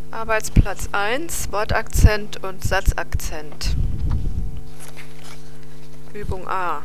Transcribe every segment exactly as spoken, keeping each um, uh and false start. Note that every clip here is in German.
Arbeitsplatz eins, Wortakzent und Satzakzent. Übung A.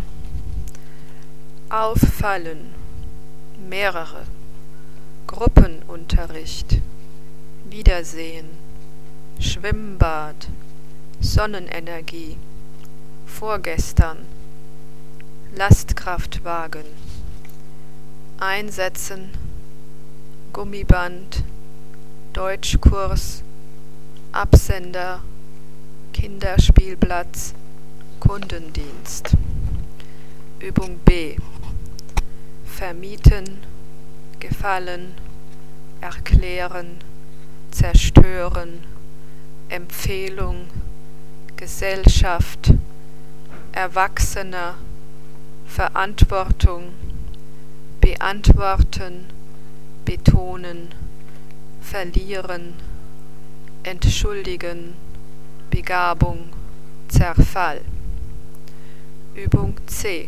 Auffallen, mehrere, Gruppenunterricht, Wiedersehen, Schwimmbad, Sonnenenergie, vorgestern, Lastkraftwagen, einsetzen, Gummiband, Deutschkurs, Absender, Kinderspielplatz, Kundendienst. Übung B. Vermieten, gefallen, erklären, zerstören, Empfehlung, Gesellschaft, Erwachsener, Verantwortung, beantworten, betonen, verlieren, entschuldigen, Begabung, Zerfall. Übung C.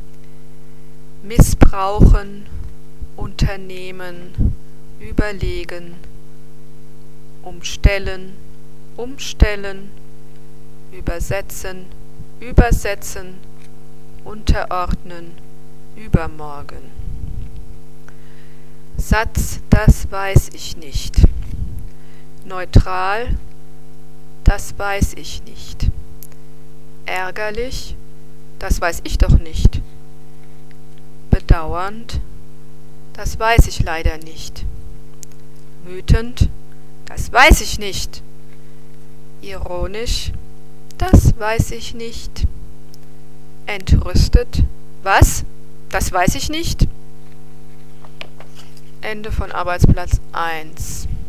Missbrauchen, unternehmen, überlegen, umstellen, umstellen, übersetzen, übersetzen, unterordnen, übermorgen. Satz, das weiß ich nicht. Neutral, das weiß ich nicht. Ärgerlich, das weiß ich doch nicht. Bedauernd, das weiß ich leider nicht. Wütend, das weiß ich nicht. Ironisch, das weiß ich nicht. Entrüstet, was? Das weiß ich nicht. Ende von Arbeitsplatz eins.